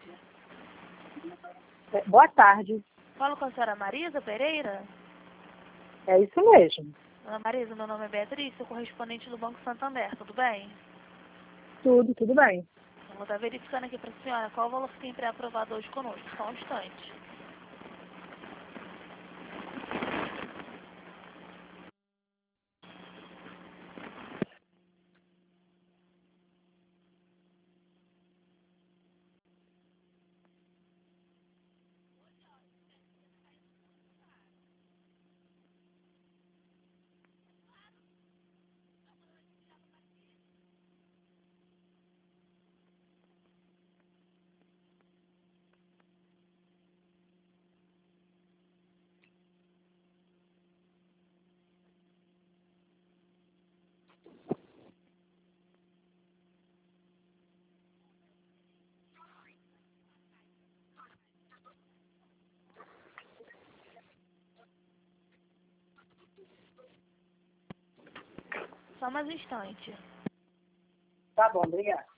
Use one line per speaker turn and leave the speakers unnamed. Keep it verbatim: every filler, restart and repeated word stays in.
tarde.
É, boa tarde.
Falo com a senhora Marisa Pereira?
É isso mesmo.
Dona Marisa, meu nome é Beatriz, sou correspondente do Banco Santander, tudo bem?
Tudo, tudo bem.
Eu vou estar verificando aqui para a senhora qual o valor que tem pré-aprovado hoje conosco, só um instante. Só mais um instante.
Tá bom, obrigada.